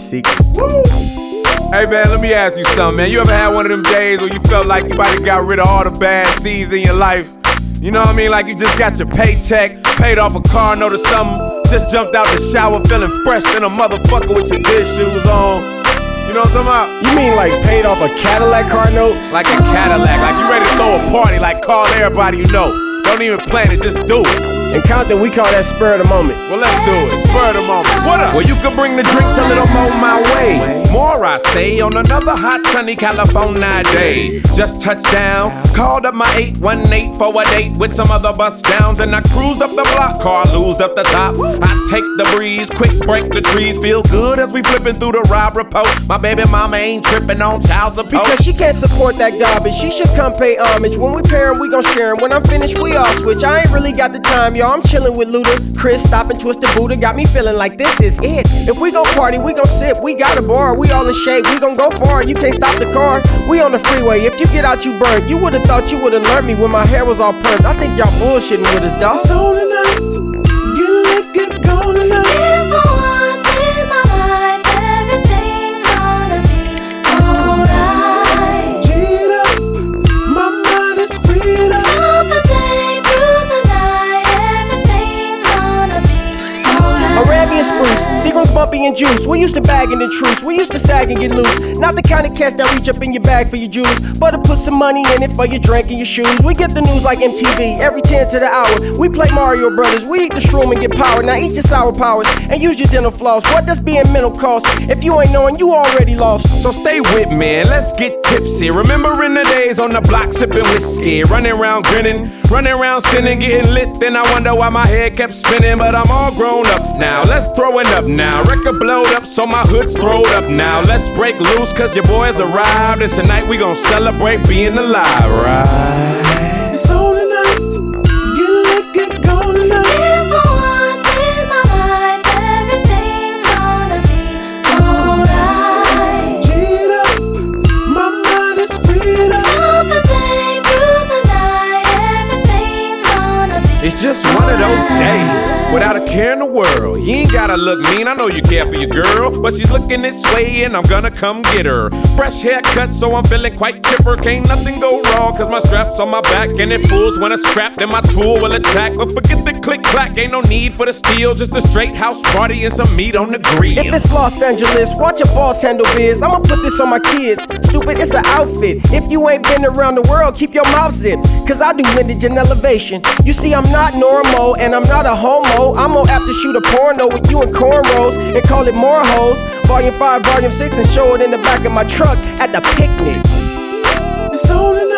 secret. Woo! Hey man, let me ask you something, man. You ever had one of them days where you felt like you might have got rid of all the bad seeds in your life? You know what I mean? Like you just got your paycheck, paid off a car note or something, just jumped out the shower feeling fresh than a motherfucker with your good shoes on. You know what I'm talking about? You mean like paid off a Cadillac car note? Like a Cadillac, like you ready to throw a party, like call everybody you know. Don't even plan it, just do it. In Compton, we call that spur of the moment. Well, let's do it. Spur of the moment. What up? Well, you can bring the drinks a little more my way. More, I say, on another hot, sunny California day. Just touched down, called up my 818 for a date with some other bus downs, and I cruised up the block, car loosed up the top. I take the breeze, quick break the trees, feel good as we flipping through the Rob report. My baby mama ain't tripping on child support. Because she can't support that garbage, she should come pay homage. When we pair 'em, we gon' share 'em. When I'm finished, we all switch. I ain't really got the time, y'all. I'm chillin' with Luda. Chris stopping Twisted Buddha got me feeling like this is it. If we gon' party, we gon' sip. We got a bar, we all in shape. We gon' go far, you can't stop the car. We on the freeway, if you get out, you burnt. You would've thought you would've learned me when my hair was all permed. I think y'all bullshitting with us, dawg. It's on tonight, you look good, gone tonight. If for once in my life, everything's gonna be alright. Cheat up, my mind is freed up. From the day through the night, everything's gonna be alright. Arabian spruce, Seagram's bumpy and juice. We used to bag in the truce, we used to sag and get loose. Not the kind of cats that reach up in your bag for your juice, but to put some money in it for your drink and your shoes. We get the news like MTV, every 10 to the hour. We play Mario Brothers, we eat the shroom and get power. Now eat your sour powers and use your dental floss. What does being mental cost? If you ain't knowing, you already lost. So stay with me and let's get tipsy. Remembering the days on the block sipping whiskey, running around grinning, running around sinning, getting lit. Then I wonder why my head kept spinning, but I'm all grown up now. Let's throw it up now. Record blowed up, so my hood's throwed up now. Let's break loose, cause your boys arrived, and tonight we gon' celebrate being alive, right? It's on tonight, you look good, gone tonight. If for once in my life, everything's gonna be alright. Cheat up, my mind is freed up. From the day through the night, everything's gonna be It's just one of those days without a care in the world. You ain't gotta look mean, I know you care for your girl, but she's looking this way and I'm gonna come get her. Fresh haircut, so I'm feeling quite chipper. Can't nothing go wrong, cause my strap's on my back, and if fools wanna scrap, then my tool will attack. But forget the click clack, ain't no need for the steel, just a straight house party and some meat on the grill. If it's Los Angeles, watch your boss handle biz. I'ma put this on my kids. Stupid, it's an outfit. If you ain't been around the world, keep your mouth zipped, cause I do vintage and elevation. You see, I'm not normal and I'm not a homo. I'm gonna have to shoot a porno with you in cornrows and call it More Hoes. Volume 5, Volume 6, and show it in the back of my truck at the picnic. It's on tonight.